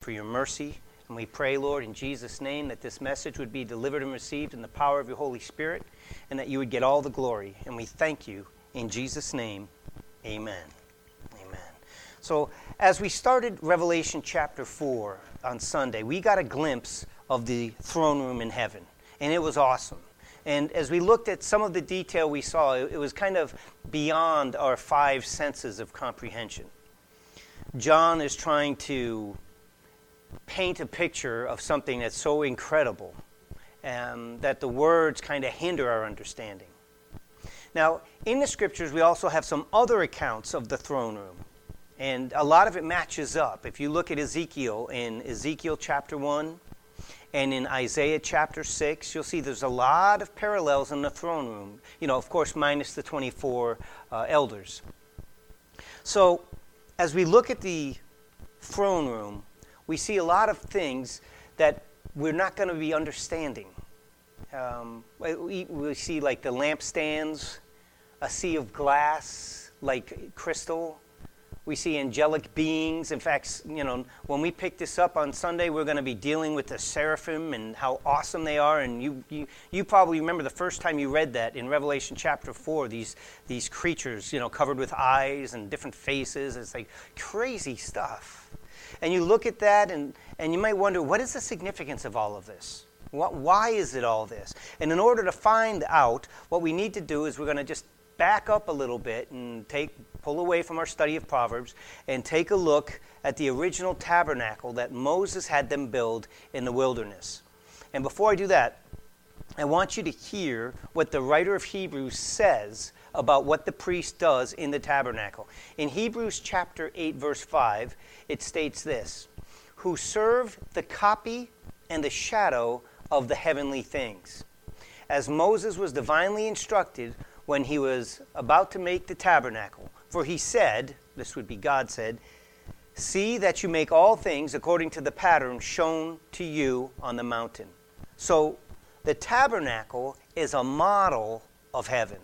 for your mercy. And we pray, Lord, in Jesus' name, that this message would be delivered and received in the power of your Holy Spirit, and that you would get all the glory. And we thank you in Jesus' name. Amen. Amen. So as we started Revelation chapter 4 on Sunday, we got a glimpse of the throne room in heaven, and it was awesome. And as we looked at some of the detail we saw, it was kind of beyond our five senses of comprehension. John is trying to paint a picture of something that's so incredible that the words kind of hinder our understanding. Now, in the scriptures, we also have some other accounts of the throne room, and a lot of it matches up. If you look at Ezekiel, in Ezekiel chapter 1 and in Isaiah chapter 6, you'll see there's a lot of parallels in the throne room, of course, minus the 24 elders. So, as we look at the throne room, we see a lot of things that we're not going to be understanding. We see like the lampstands, a sea of glass, like crystal. We see angelic beings. In fact, when we pick this up on Sunday, we're going to be dealing with the seraphim and how awesome they are. And you probably remember the first time you read that in Revelation chapter 4, these creatures, covered with eyes and different faces. It's like crazy stuff. And you look at that and you might wonder, what is the significance of all of this? Why is it all this? And in order to find out, what we need to do is we're going to just back up a little bit and pull away from our study of Proverbs and take a look at the original tabernacle that Moses had them build in the wilderness. And before I do that, I want you to hear what the writer of Hebrews says about what the priest does in the tabernacle. In Hebrews chapter 8, verse 5, it states this: who serve the copy and the shadow of the heavenly things. As Moses was divinely instructed when he was about to make the tabernacle. For he said, this would be God said, see that you make all things according to the pattern shown to you on the mountain. So the tabernacle is a model of heaven.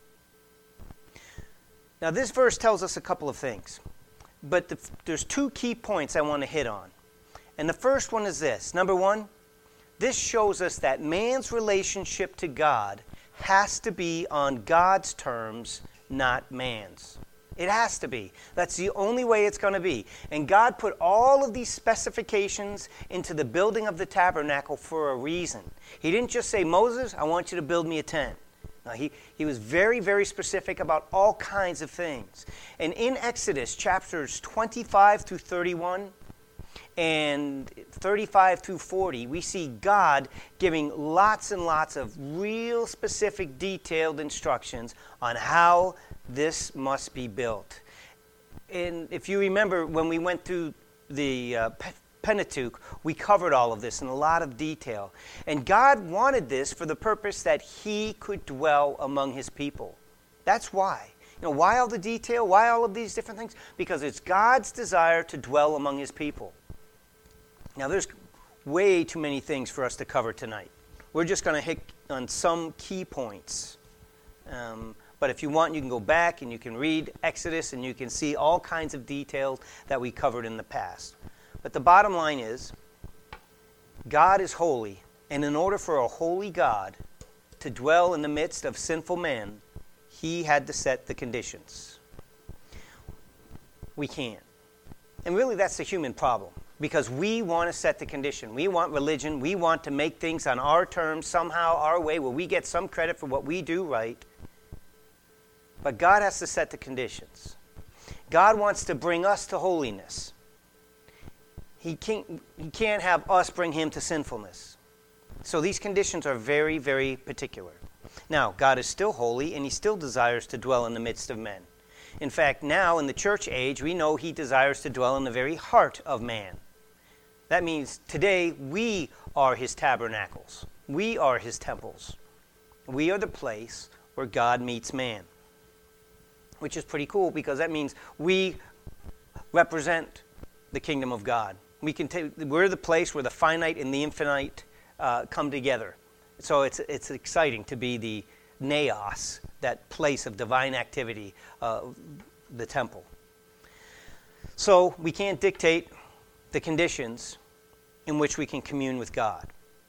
Now this verse tells us a couple of things, but there's two key points I want to hit on. And the first one is this. Number one, this shows us that man's relationship to God has to be on God's terms, not man's. It has to be. That's the only way it's going to be. And God put all of these specifications into the building of the tabernacle for a reason. He didn't just say, Moses, I want you to build me a tent. No, he was very, very specific about all kinds of things. And in Exodus chapters 25 through 31, and 35 through 40, we see God giving lots and lots of real specific, detailed instructions on how this must be built. And if you remember, when we went through the Pentateuch, we covered all of this in a lot of detail. And God wanted this for the purpose that he could dwell among his people. That's why. Why all the detail? Why all of these different things? Because it's God's desire to dwell among his people. Now, there's way too many things for us to cover tonight. We're just going to hit on some key points. But if you want, you can go back and you can read Exodus and you can see all kinds of details that we covered in the past. But the bottom line is, God is holy, and in order for a holy God to dwell in the midst of sinful man, he had to set the conditions. We can't. And really, that's the human problem. Because we want to set the condition. We want religion. We want to make things on our terms, somehow, our way, where we get some credit for what we do right. But God has to set the conditions. God wants to bring us to holiness. He can't have us bring him to sinfulness. So these conditions are very, very particular. Now, God is still holy, and he still desires to dwell in the midst of men. In fact, now in the church age, we know he desires to dwell in the very heart of man. That means today we are his tabernacles. We are his temples. We are the place where God meets man. Which is pretty cool because that means we represent the kingdom of God. We're the place where the finite and the infinite come together. So it's exciting to be the naos, that place of divine activity, the temple. So we can't dictate the conditions in which we can commune with God.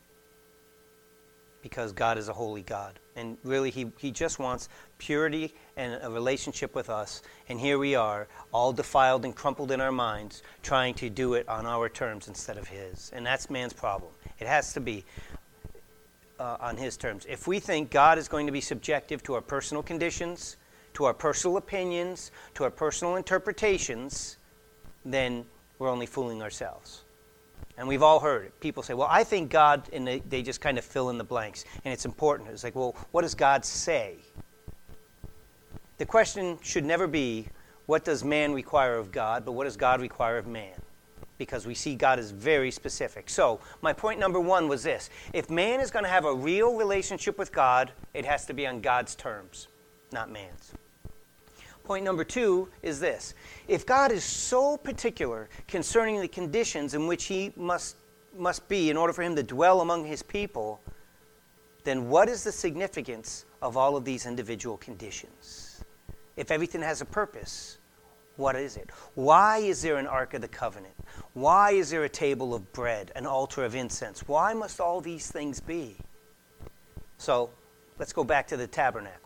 Because God is a holy God. And really, he just wants purity and a relationship with us. And here we are, all defiled and crumpled in our minds, trying to do it on our terms instead of his. And that's man's problem. It has to be on his terms. If we think God is going to be subjective to our personal conditions, to our personal opinions, to our personal interpretations, then we're only fooling ourselves. And we've all heard it. People say, well, I think God, and they just kind of fill in the blanks. And it's important. It's like, well, what does God say? The question should never be, what does man require of God, but what does God require of man? Because we see God is very specific. So, my point number one was this. If man is going to have a real relationship with God, it has to be on God's terms, not man's. Point number two is this. If God is so particular concerning the conditions in which he must be in order for him to dwell among his people, then what is the significance of all of these individual conditions? If everything has a purpose, what is it? Why is there an Ark of the Covenant? Why is there a table of bread, an altar of incense? Why must all these things be? So, let's go back to the tabernacle.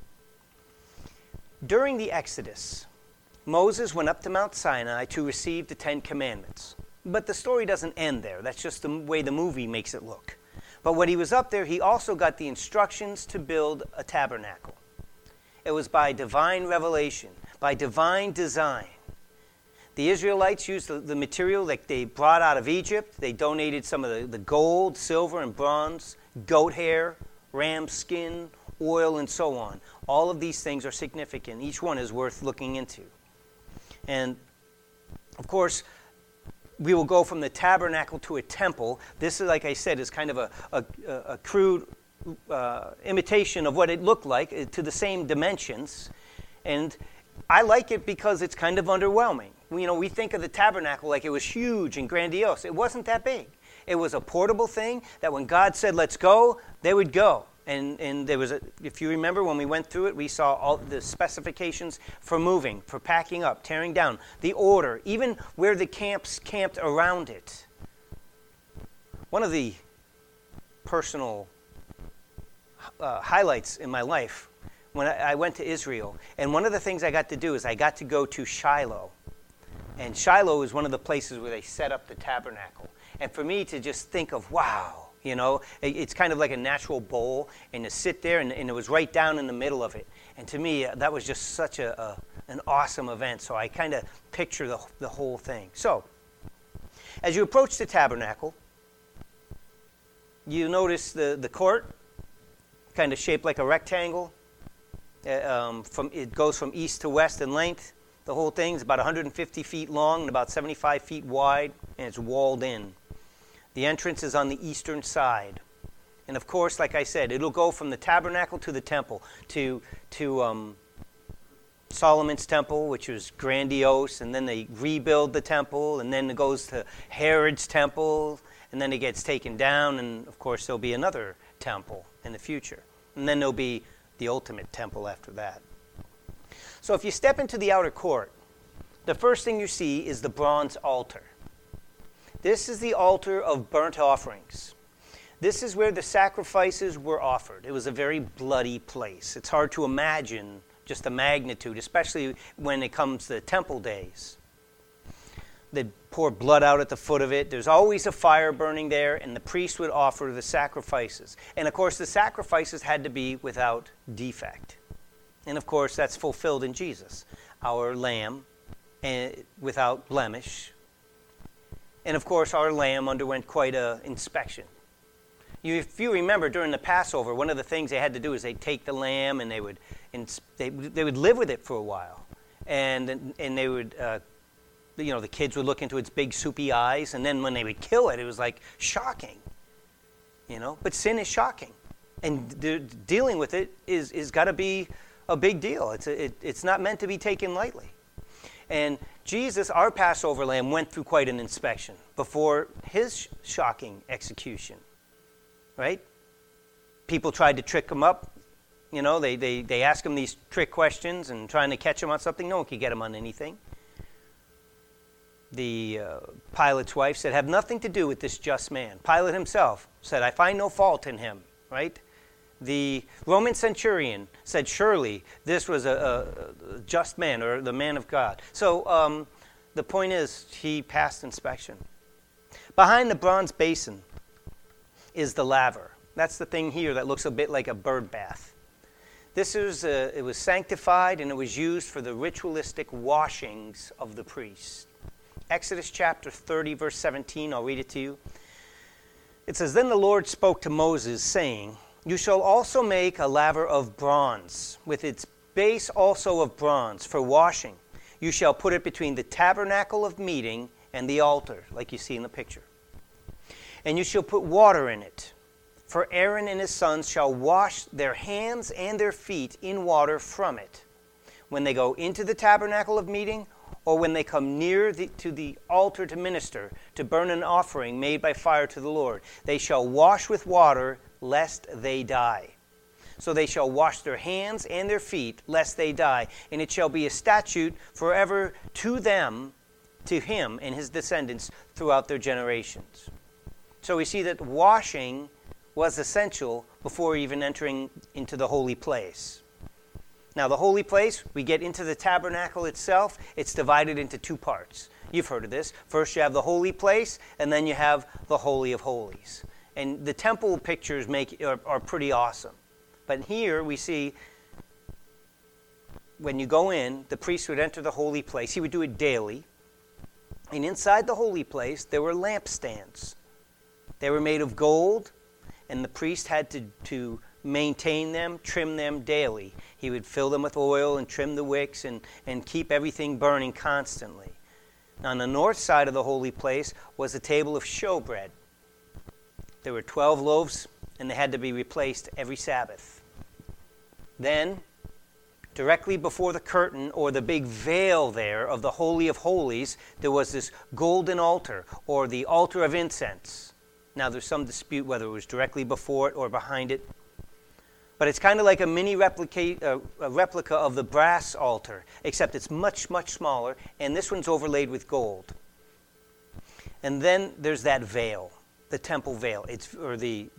During the Exodus, Moses went up to Mount Sinai to receive the Ten Commandments. But the story doesn't end there. That's just the way the movie makes it look. But when he was up there, he also got the instructions to build a tabernacle. It was by divine revelation, by divine design. The Israelites used the material that they brought out of Egypt. They donated some of the gold, silver, and bronze, goat hair, ram skin, oil, and so on. All of these things are significant. Each one is worth looking into. And, of course, we will go from the tabernacle to a temple. This is, like I said, is kind of a crude imitation of what it looked like to the same dimensions. And I like it because it's kind of underwhelming. We think of the tabernacle like it was huge and grandiose. It wasn't that big. It was a portable thing that when God said, let's go, they would go. And there was, if you remember when we went through it, we saw all the specifications for moving, for packing up, tearing down, the order, even where the camps camped around it. One of the personal highlights in my life, when I went to Israel, and one of the things I got to do is I got to go to Shiloh. And Shiloh is one of the places where they set up the tabernacle. And for me to just think of, wow, it's kind of like a natural bowl, and to sit there, and it was right down in the middle of it. And to me, that was just such an awesome event. So I kind of picture the whole thing. So, as you approach the tabernacle, you notice the court, kind of shaped like a rectangle. It goes from east to west in length. The whole thing is about 150 feet long and about 75 feet wide, and it's walled in. The entrance is on the eastern side. And of course, like I said, it'll go from the tabernacle to the temple, to Solomon's temple, which was grandiose, and then they rebuild the temple, and then it goes to Herod's temple, and then it gets taken down, and of course there'll be another temple in the future. And then there'll be the ultimate temple after that. So if you step into the outer court, the first thing you see is the bronze altar. This is the altar of burnt offerings. This is where the sacrifices were offered. It was a very bloody place. It's hard to imagine just the magnitude, especially when it comes to temple days. They'd pour blood out at the foot of it. There's always a fire burning there, and the priest would offer the sacrifices. And of course, the sacrifices had to be without defect. And of course, that's fulfilled in Jesus, our lamb, without blemish. And of course, our lamb underwent quite an inspection. If you remember, during the Passover, one of the things they had to do is they'd take the lamb and they would live with it for a while, and they would, the kids would look into its big soupy eyes, and then when they would kill it, it was like shocking, But sin is shocking, and dealing with it is got to be a big deal. It's not meant to be taken lightly. And Jesus, our Passover lamb, went through quite an inspection before his shocking execution, right? People tried to trick him up. They ask him these trick questions and trying to catch him on something. No one could get him on anything. Pilate's wife said, have nothing to do with this just man. Pilate himself said, I find no fault in him, right? The Roman centurion said, surely this was a just man, or the man of God. So the point is, he passed inspection. Behind the bronze basin is the laver. That's the thing here that looks a bit like a bird bath. It was sanctified, and it was used for the ritualistic washings of the priest. Exodus chapter 30, verse 17, I'll read it to you. It says, Then the Lord spoke to Moses, saying, You shall also make a laver of bronze, with its base also of bronze, for washing. You shall put it between the tabernacle of meeting and the altar, like you see in the picture. And you shall put water in it. For Aaron and his sons shall wash their hands and their feet in water from it, when they go into the tabernacle of meeting, or when they come near to the altar to minister, to burn an offering made by fire to the Lord. They shall wash with water, lest they die. So they shall wash their hands and their feet, lest they die. And it shall be a statute forever to them, to him and his descendants throughout their generations. So we see that washing was essential before even entering into the holy place. Now, the holy place, we get into the tabernacle itself. It's divided into two parts. You've heard of this. First, you have the holy place, and then you have the Holy of Holies. And the temple pictures are pretty awesome. But here we see, when you go in, the priest would enter the holy place. He would do it daily. And inside the holy place, there were lampstands. They were made of gold, and the priest had to maintain them, trim them daily. He would fill them with oil and trim the wicks and keep everything burning constantly. Now, on the north side of the holy place was a table of showbread. There were 12 loaves, and they had to be replaced every Sabbath. Then, directly before the curtain, or the big veil there of the Holy of Holies, there was this golden altar, or the altar of incense. Now, there's some dispute whether it was directly before it or behind it. But it's kind of like a mini replica of the brass altar, except it's much, much smaller, and this one's overlaid with gold. And then there's that veil, the temple veil, or the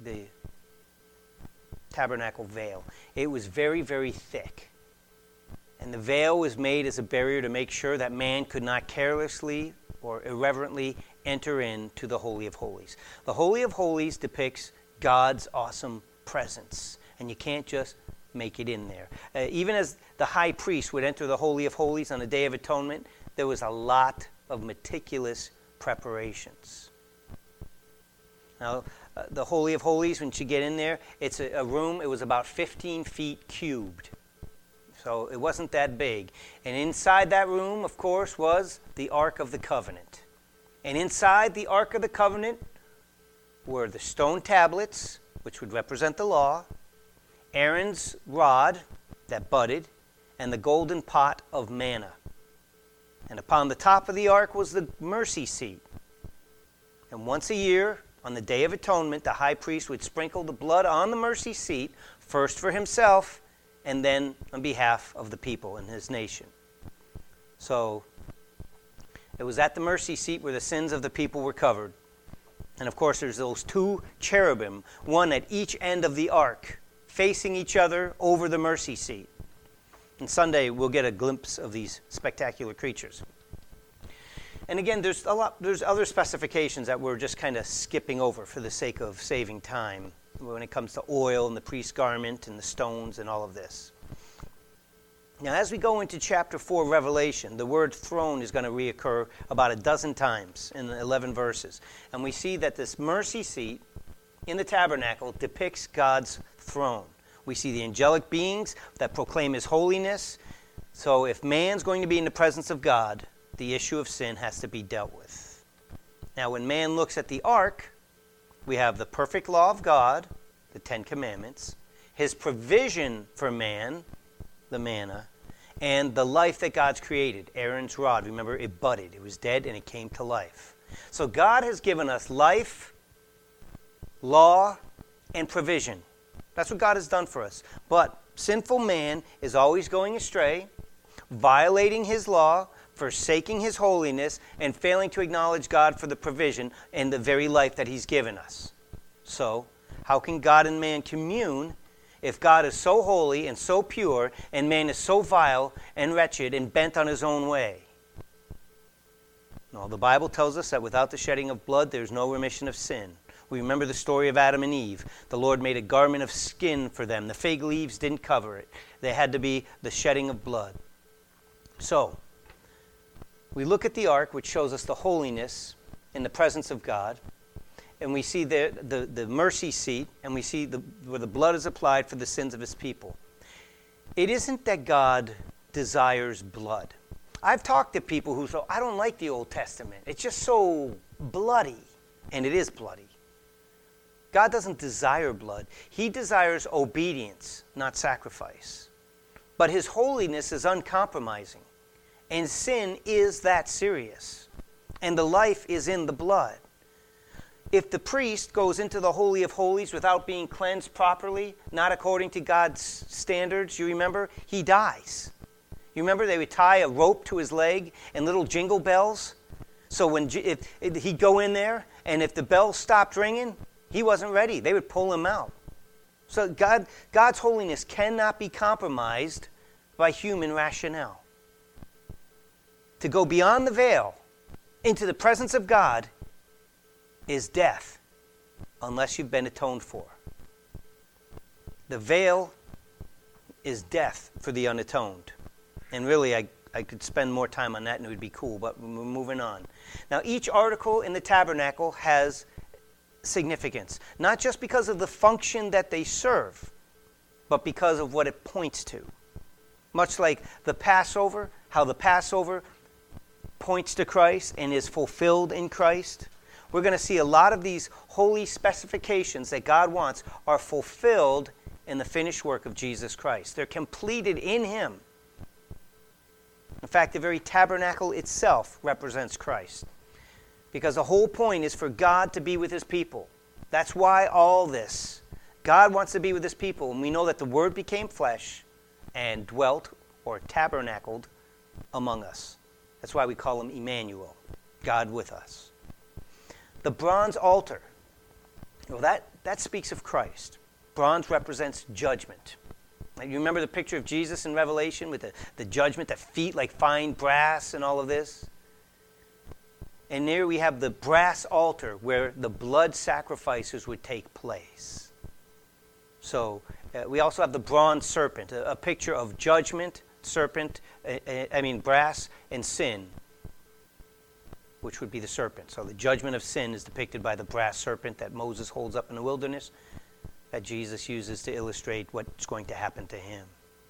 tabernacle veil. It was very, very thick. And the veil was made as a barrier to make sure that man could not carelessly or irreverently enter into the Holy of Holies. The Holy of Holies depicts God's awesome presence, and you can't just make it in there. Even as the high priest would enter the Holy of Holies on the Day of Atonement, there was a lot of meticulous preparations. Now, the Holy of Holies, when you get in there, it's a room, it was about 15 feet cubed. So it wasn't that big. And inside that room, of course, was the Ark of the Covenant. And inside the Ark of the Covenant were the stone tablets, which would represent the law, Aaron's rod that budded, and the golden pot of manna. And upon the top of the ark was the mercy seat. And once a year, on the Day of Atonement, the high priest would sprinkle the blood on the mercy seat, first for himself, and then on behalf of the people in his nation. So, it was at the mercy seat where the sins of the people were covered. And of course, there's those two cherubim, one at each end of the ark, facing each other over the mercy seat. And Sunday, we'll get a glimpse of these spectacular creatures. And again, there's other specifications that we're just kind of skipping over for the sake of saving time when it comes to oil and the priest's garment and the stones and all of this. Now, as we go into chapter 4 of Revelation, the word throne is going to reoccur about a dozen times in the 11 verses. And we see that this mercy seat in the tabernacle depicts God's throne. We see the angelic beings that proclaim his holiness. So if man's going to be in the presence of God, the issue of sin has to be dealt with. Now, when man looks at the ark, we have the perfect law of God, the 10 Commandments, his provision for man, the manna, and the life that God's created, Aaron's rod. Remember, it budded. It was dead and it came to life. So God has given us life, law, and provision. That's what God has done for us. But sinful man is always going astray, violating his law, forsaking his holiness and failing to acknowledge God for the provision and the very life that he's given us. So, how can God and man commune if God is so holy and so pure and man is so vile and wretched and bent on his own way? No, the Bible tells us that without the shedding of blood, there's no remission of sin. We remember the story of Adam and Eve. The Lord made a garment of skin for them. The fig leaves didn't cover it. There had to be the shedding of blood. So, we look at the ark, which shows us the holiness in the presence of God, and we see the mercy seat, and we see where the blood is applied for the sins of his people. It isn't that God desires blood. I've talked to people who say, I don't like the Old Testament. It's just so bloody. And it is bloody. God doesn't desire blood. He desires obedience, not sacrifice. But his holiness is uncompromising. And sin is that serious. And the life is in the blood. If the priest goes into the Holy of Holies without being cleansed properly, not according to God's standards, you remember, he dies. You remember they would tie a rope to his leg and little jingle bells? So when he'd go in there, and if the bell stopped ringing, he wasn't ready. They would pull him out. So God's holiness cannot be compromised by human rationale. To go beyond the veil into the presence of God is death, unless you've been atoned for. The veil is death for the unatoned. And really, I could spend more time on that and it would be cool, but we're moving on. Now, each article in the tabernacle has significance, not just because of the function that they serve, but because of what it points to. Much like the Passover, how the Passover points to Christ and is fulfilled in Christ. We're going to see a lot of these holy specifications that God wants are fulfilled in the finished work of Jesus Christ. They're completed in him. In fact, the very tabernacle itself represents Christ. Because the whole point is for God to be with his people. That's why all this. God wants to be with his people. And we know that the Word became flesh and dwelt or tabernacled among us. That's why we call him Emmanuel, God with us. The bronze altar, well, that speaks of Christ. Bronze represents judgment. You remember the picture of Jesus in Revelation with the judgment, the feet like fine brass and all of this? And there we have the brass altar where the blood sacrifices would take place. So we also have the bronze serpent, a picture of judgment, brass, and sin, which would be the serpent. So the judgment of sin is depicted by the brass serpent that Moses holds up in the wilderness, that Jesus uses to illustrate what's going to happen to him.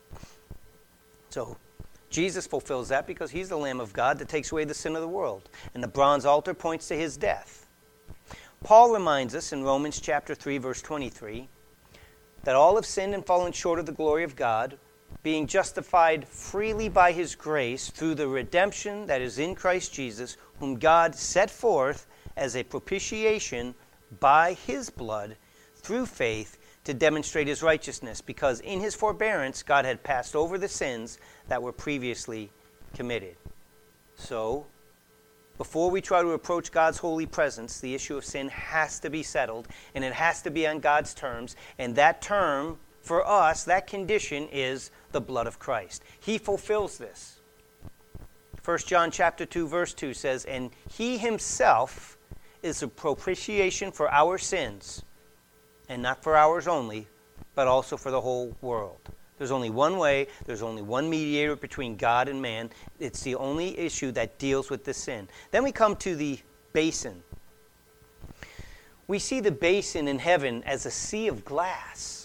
So Jesus fulfills that because he's the Lamb of God that takes away the sin of the world. And the bronze altar points to his death. Paul reminds us in Romans chapter 3, verse 23, that all have sinned and fallen short of the glory of God, being justified freely by his grace through the redemption that is in Christ Jesus, whom God set forth as a propitiation by his blood through faith to demonstrate his righteousness, because in his forbearance God had passed over the sins that were previously committed. So, before we try to approach God's holy presence, the issue of sin has to be settled, and it has to be on God's terms, and that term, for us, that condition is the blood of Christ. He fulfills this. 1 John chapter 2, verse 2 says, and he himself is a propitiation for our sins, and not for ours only, but also for the whole world. There's only one way, there's only one mediator between God and man. It's the only issue that deals with the sin. Then we come to the basin. We see the basin in heaven as a sea of glass.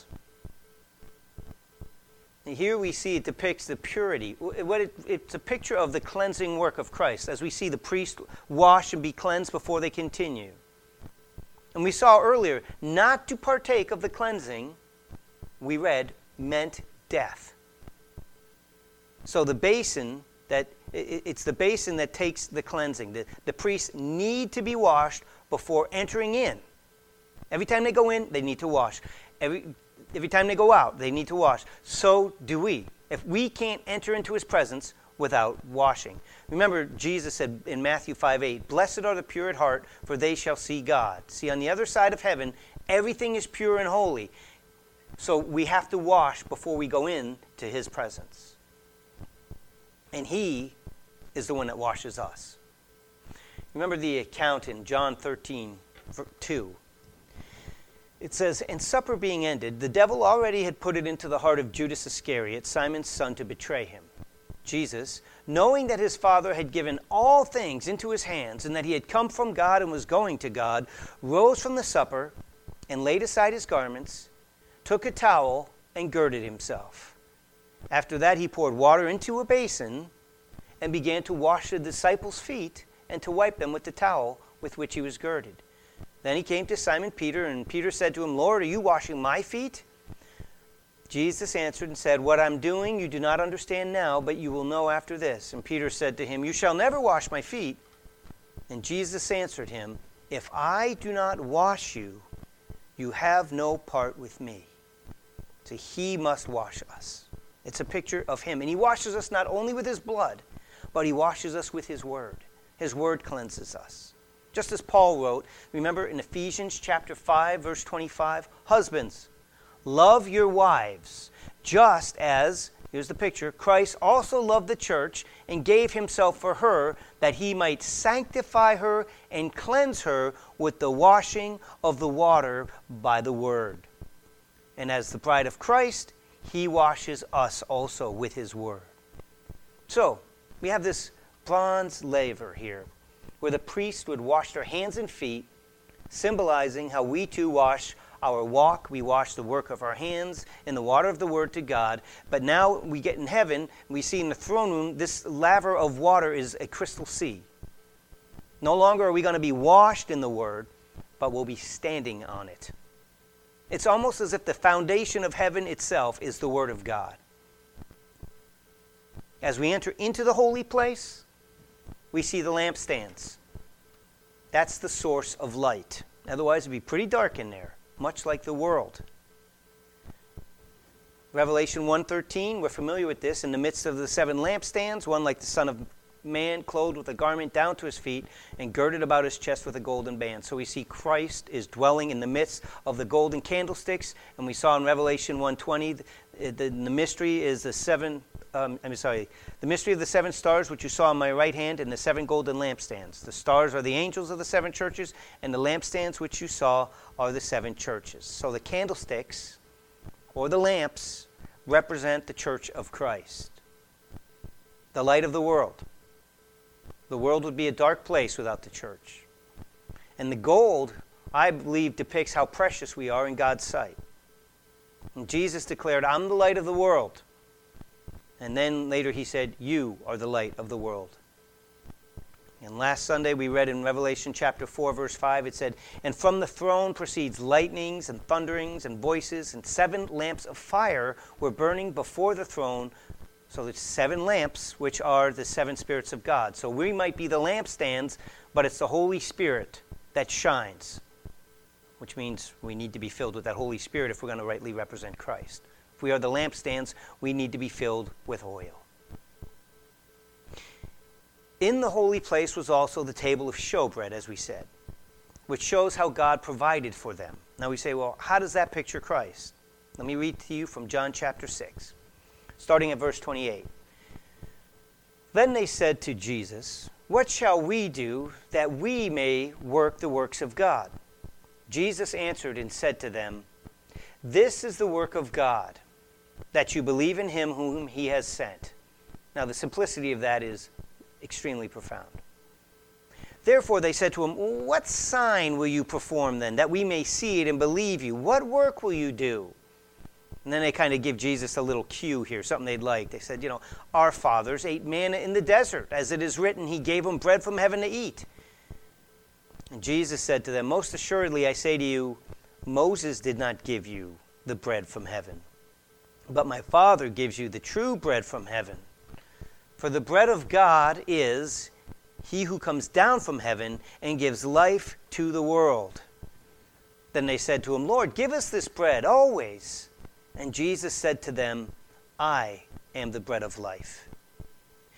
And here we see it depicts the purity. It's a picture of the cleansing work of Christ, as we see the priest wash and be cleansed before they continue. And we saw earlier, not to partake of the cleansing, we read, meant death. So the basin, it's the basin that takes the cleansing. The priests need to be washed before entering in. Every time they go in, they need to wash. Every time they go out, they need to wash. So do we. If we can't enter into his presence, without washing. Remember, Jesus said in Matthew 5:8, "Blessed are the pure at heart, for they shall see God." See, on the other side of heaven, everything is pure and holy. So we have to wash before we go in to his presence. And he is the one that washes us. Remember the account in John 13:2. It says, "And supper being ended, the devil already had put it into the heart of Judas Iscariot, Simon's son, to betray him. Jesus, knowing that his Father had given all things into his hands, and that he had come from God and was going to God, rose from the supper and laid aside his garments, took a towel and girded himself. After that he poured water into a basin and began to wash the disciples' feet and to wipe them with the towel with which he was girded. Then he came to Simon Peter, and Peter said to him, 'Lord, are you washing my feet?' Jesus answered and said, 'What I'm doing you do not understand now, but you will know after this.' And Peter said to him, 'You shall never wash my feet.' And Jesus answered him, 'If I do not wash you, you have no part with me.'" So he must wash us. It's a picture of him. And he washes us not only with his blood, but he washes us with his word. His word cleanses us. Just as Paul wrote, remember in Ephesians chapter 5, verse 25, "Husbands, love your wives, just as," here's the picture, "Christ also loved the church and gave himself for her, that he might sanctify her and cleanse her with the washing of the water by the word. And as the bride of Christ, he washes us also with his word." So, we have this bronze laver here, where the priest would wash their hands and feet, symbolizing how we too wash our walk. We wash the work of our hands in the water of the word to God. But now we get in heaven, we see in the throne room, this laver of water is a crystal sea. No longer are we going to be washed in the word, but we'll be standing on it. It's almost as if the foundation of heaven itself is the word of God. As we enter into the holy place, we see the lampstands. That's the source of light. Otherwise, it'd be pretty dark in there, much like the world. Revelation 1:13, we're familiar with this. In the midst of the seven lampstands, one like the Son of Man, clothed with a garment down to his feet and girded about his chest with a golden band. So we see Christ is dwelling in the midst of the golden candlesticks. And we saw in Revelation 1:20, the mystery is the mystery of the seven stars, which you saw on my right hand, and the seven golden lampstands. The stars are the angels of the seven churches, and the lampstands which you saw are the seven churches. So the candlesticks, or the lamps, represent the church of Christ, the light of the world. The world would be a dark place without the church. And the gold, I believe, depicts how precious we are in God's sight. And Jesus declared, "I'm the light of the world." And then later he said, "You are the light of the world." And last Sunday we read in Revelation chapter 4, verse 5, it said, "And from the throne proceeds lightnings and thunderings and voices, and 7 lamps of fire were burning before the throne." So there's 7 lamps, which are the 7 spirits of God. So we might be the lampstands, but it's the Holy Spirit that shines, which means we need to be filled with that Holy Spirit if we're going to rightly represent Christ. If we are the lampstands, we need to be filled with oil. In the holy place was also the table of showbread, as we said, which shows how God provided for them. Now we say, well, how does that picture Christ? Let me read to you from John chapter 6, starting at verse 28. "Then they said to Jesus, 'What shall we do that we may work the works of God?' Jesus answered and said to them, 'This is the work of God, that you believe in him whom he has sent.'" Now the simplicity of that is extremely profound. "Therefore they said to him, 'What sign will you perform then, that we may see it and believe you? What work will you do?' And then they kind of give Jesus a little cue here, something they'd like. They said, 'Our fathers ate manna in the desert, as it is written, he gave them bread from heaven to eat.' And Jesus said to them, 'Most assuredly I say to you, Moses did not give you the bread from heaven, but my Father gives you the true bread from heaven. For the bread of God is he who comes down from heaven and gives life to the world.' Then they said to him, 'Lord, give us this bread always.' And Jesus said to them, 'I am the bread of life.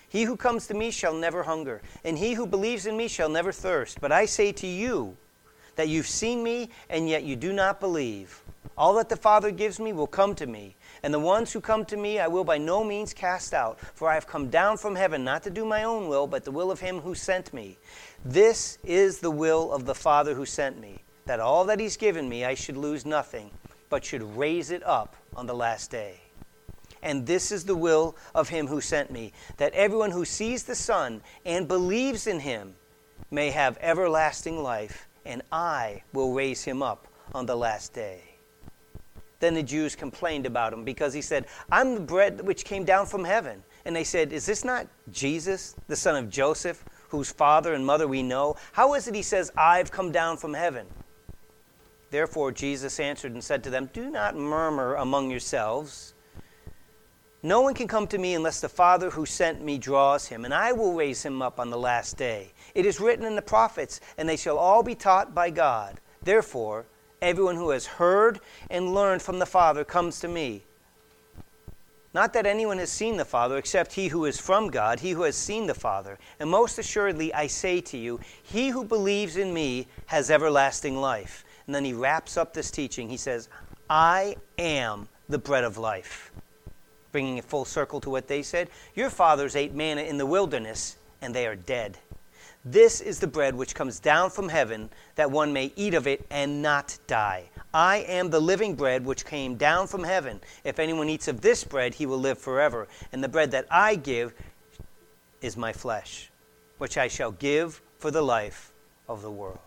He who comes to me shall never hunger, and he who believes in me shall never thirst. But I say to you that you've seen me, and yet you do not believe. All that the Father gives me will come to me, and the ones who come to me I will by no means cast out. For I have come down from heaven not to do my own will, but the will of him who sent me. This is the will of the Father who sent me, that all that he's given me I should lose nothing, but should raise it up on the last day. And this is the will of him who sent me, that everyone who sees the Son and believes in him may have everlasting life, and I will raise him up on the last day. Then the Jews complained about him because he said, I'm the bread which came down from heaven. And they said, is this not Jesus, the son of Joseph, whose father and mother we know? How is it he says, I've come down from heaven? Therefore Jesus answered and said to them, do not murmur among yourselves. No one can come to me unless the Father who sent me draws him, and I will raise him up on the last day. It is written in the prophets, and they shall all be taught by God. Therefore, everyone who has heard and learned from the Father comes to me. Not that anyone has seen the Father, except he who is from God, he who has seen the Father. And most assuredly I say to you, he who believes in me has everlasting life. And then he wraps up this teaching. He says, I am the bread of life. Bringing it full circle to what they said. Your fathers ate manna in the wilderness, and they are dead. This is the bread which comes down from heaven, that one may eat of it and not die. I am the living bread which came down from heaven. If anyone eats of this bread, he will live forever. And the bread that I give is my flesh, which I shall give for the life of the world.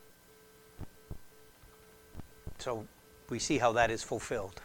So we see how that is fulfilled.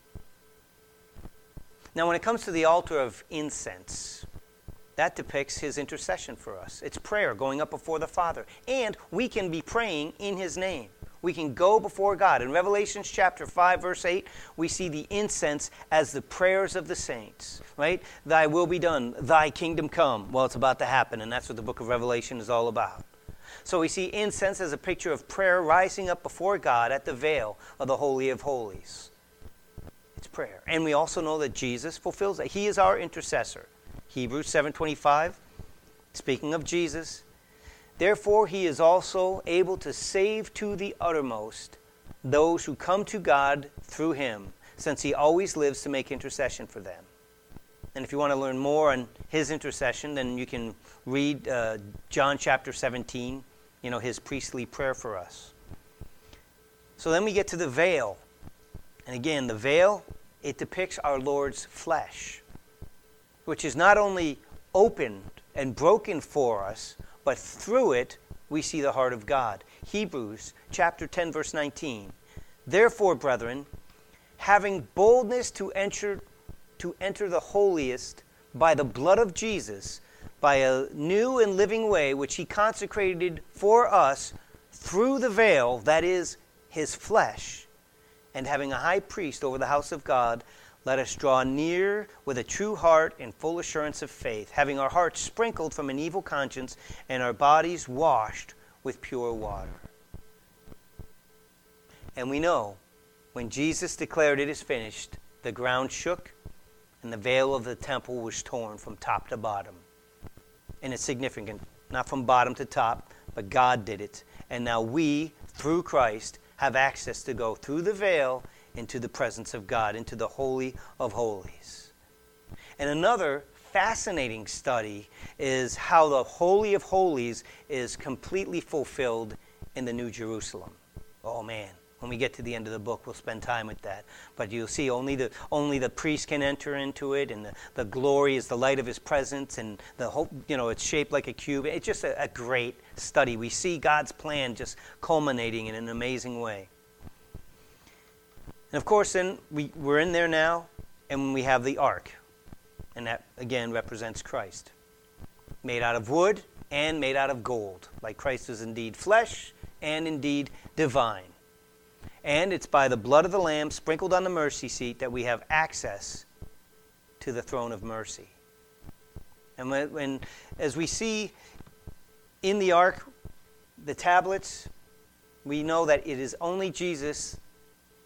Now, when it comes to the altar of incense, that depicts his intercession for us. It's prayer going up before the Father. And we can be praying in his name. We can go before God. In Revelation chapter 5, verse 8, we see the incense as the prayers of the saints, right? Thy will be done, thy kingdom come. Well, it's about to happen, and that's what the book of Revelation is all about. So we see incense as a picture of prayer rising up before God at the veil of the Holy of Holies. It's prayer. And we also know that Jesus fulfills that. He is our intercessor. Hebrews 7:25, speaking of Jesus, therefore he is also able to save to the uttermost those who come to God through him, since he always lives to make intercession for them. And if you want to learn more on his intercession, then you can read John chapter 17, his priestly prayer for us. So then we get to the veil. And again, the veil, it depicts our Lord's flesh, which is not only opened and broken for us, but through it we see the heart of God. Hebrews chapter 10, verse 19. Therefore, brethren, having boldness to enter the holiest by the blood of Jesus, by a new and living way which he consecrated for us through the veil, that is, his flesh, and having a high priest over the house of God, let us draw near with a true heart and full assurance of faith, having our hearts sprinkled from an evil conscience and our bodies washed with pure water. And we know when Jesus declared it is finished, the ground shook and the veil of the temple was torn from top to bottom. And it's significant, not from bottom to top, but God did it. And now we, through Christ, have access to go through the veil into the presence of God, into the Holy of Holies. And another fascinating study is how the Holy of Holies is completely fulfilled in the New Jerusalem. Oh man, when we get to the end of the book, we'll spend time with that. But you'll see only the priest can enter into it, and the glory is the light of his presence, and the whole, it's shaped like a cube. It's just a great study. We see God's plan just culminating in an amazing way. And of course, then we're in there now, and we have the ark. And that, again, represents Christ. Made out of wood and made out of gold. Like Christ is indeed flesh and indeed divine. And it's by the blood of the Lamb sprinkled on the mercy seat that we have access to the throne of mercy. And as we see in the ark, the tablets, we know that it is only Jesus,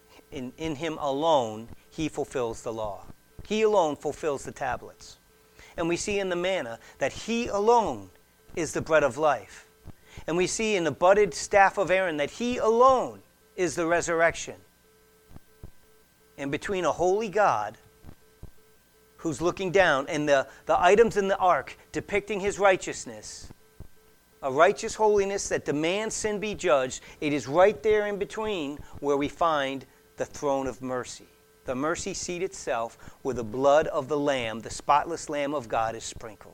in him alone, he fulfills the law. He alone fulfills the tablets. And we see in the manna that he alone is the bread of life. And we see in the budded staff of Aaron that he alone is the resurrection. And between a holy God who's looking down and the items in the ark depicting his righteousness, a righteous holiness that demands sin be judged, it is right there in between where we find the throne of mercy. The mercy seat itself, where the blood of the Lamb, the spotless Lamb of God, is sprinkled.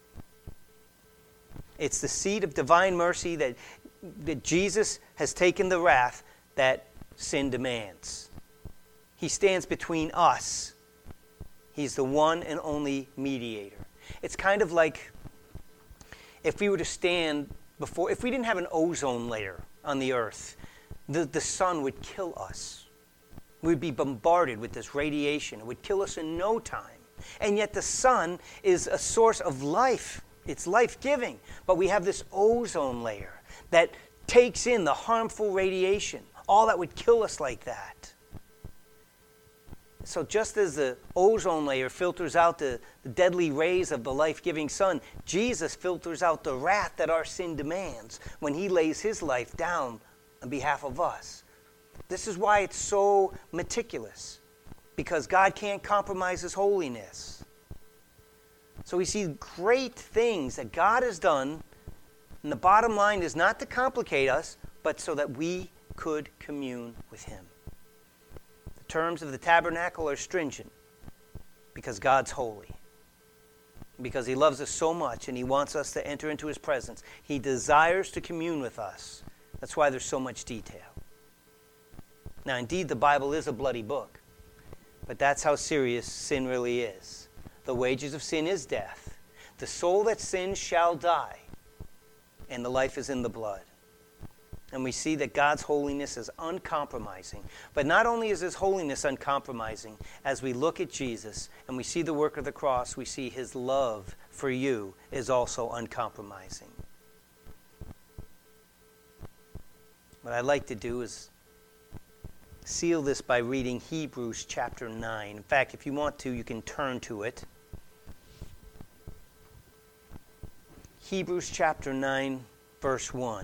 It's the seat of divine mercy that Jesus has taken the wrath that sin demands. He stands between us. He's the one and only mediator. It's kind of like if we were to stand before, if we didn't have an ozone layer on the earth, the sun would kill us. We'd be bombarded with this radiation. It would kill us in no time. And yet the sun is a source of life. It's life-giving. But we have this ozone layer that takes in the harmful radiation, all that would kill us like that. So just as the ozone layer filters out the deadly rays of the life-giving sun, Jesus filters out the wrath that our sin demands when he lays his life down on behalf of us. This is why it's so meticulous, because God can't compromise his holiness. So we see great things that God has done, and the bottom line is not to complicate us, but so that we could commune with him. The terms of the tabernacle are stringent because God's holy, because he loves us so much and he wants us to enter into his presence. He desires to commune with us. That's why there's so much detail. Now, indeed, the Bible is a bloody book, but that's how serious sin really is. The wages of sin is death. The soul that sins shall die, and the life is in the blood. And we see that God's holiness is uncompromising. But not only is his holiness uncompromising, as we look at Jesus and we see the work of the cross, we see his love for you is also uncompromising. What I'd like to do is seal this by reading Hebrews chapter 9. In fact, if you want to, you can turn to it. Hebrews chapter 9, verse 1.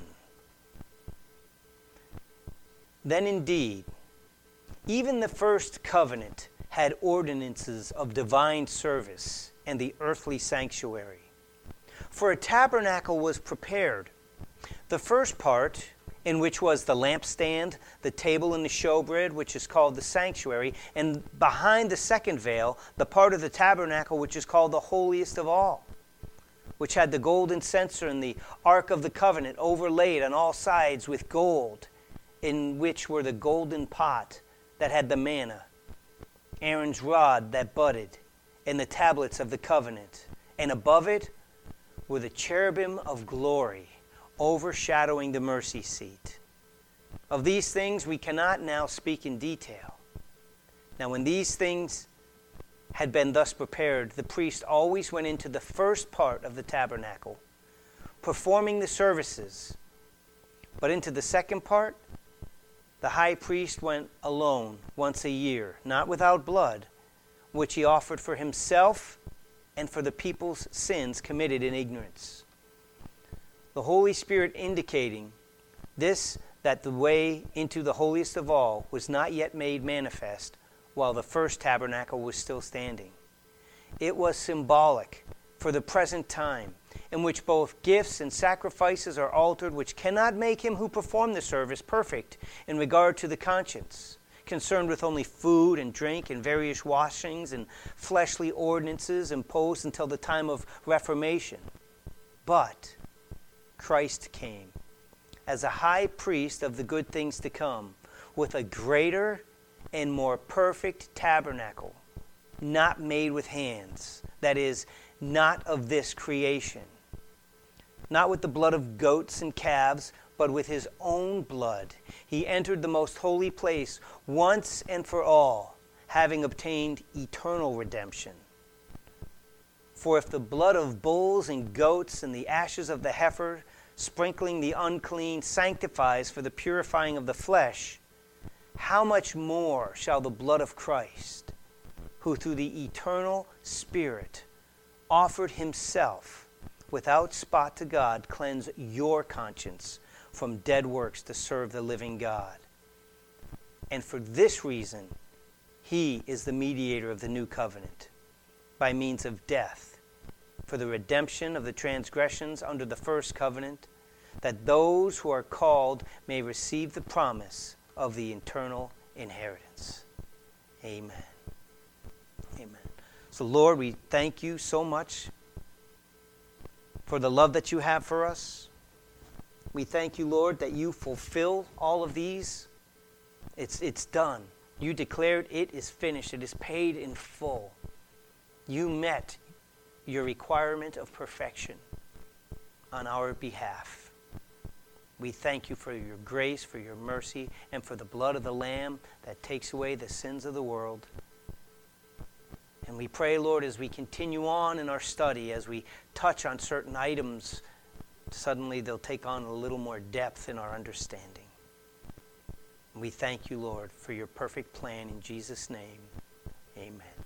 Then indeed, even the first covenant had ordinances of divine service and the earthly sanctuary. For a tabernacle was prepared. The first part, in which was the lampstand, the table and the showbread, which is called the sanctuary, and behind the second veil, the part of the tabernacle which is called the holiest of all, which had the golden censer and the ark of the covenant overlaid on all sides with gold, in which were the golden pot that had the manna, Aaron's rod that budded, and the tablets of the covenant. And above it were the cherubim of glory, overshadowing the mercy seat. Of these things we cannot now speak in detail. Now when these things had been thus prepared, the priest always went into the first part of the tabernacle, performing the services. But into the second part, the high priest went alone once a year, not without blood, which he offered for himself and for the people's sins committed in ignorance. The Holy Spirit indicating this, that the way into the holiest of all was not yet made manifest while the first tabernacle was still standing. It was symbolic for the present time, in which both gifts and sacrifices are altered, which cannot make him who performed the service perfect in regard to the conscience, concerned with only food and drink and various washings and fleshly ordinances imposed until the time of Reformation. But Christ came as a high priest of the good things to come, with a greater and more perfect tabernacle, not made with hands, that is, not of this creation, not with the blood of goats and calves, but with his own blood. He entered the most holy place once and for all, having obtained eternal redemption. For if the blood of bulls and goats and the ashes of the heifer, sprinkling the unclean, sanctifies for the purifying of the flesh, how much more shall the blood of Christ, who through the eternal Spirit offered himself without spot to God, cleanse your conscience from dead works to serve the living God. And for this reason, he is the mediator of the new covenant by means of death for the redemption of the transgressions under the first covenant, that those who are called may receive the promise of the eternal inheritance. Amen. Amen. So, Lord, we thank you so much for the love that you have for us. We thank you, Lord, that you fulfill all of these. It's done. You declared it is finished. It is paid in full. You met your requirement of perfection on our behalf. We thank you for your grace, for your mercy, and for the blood of the Lamb that takes away the sins of the world. And we pray, Lord, as we continue on in our study, as we touch on certain items, suddenly they'll take on a little more depth in our understanding. We thank you, Lord, for your perfect plan in Jesus' name. Amen.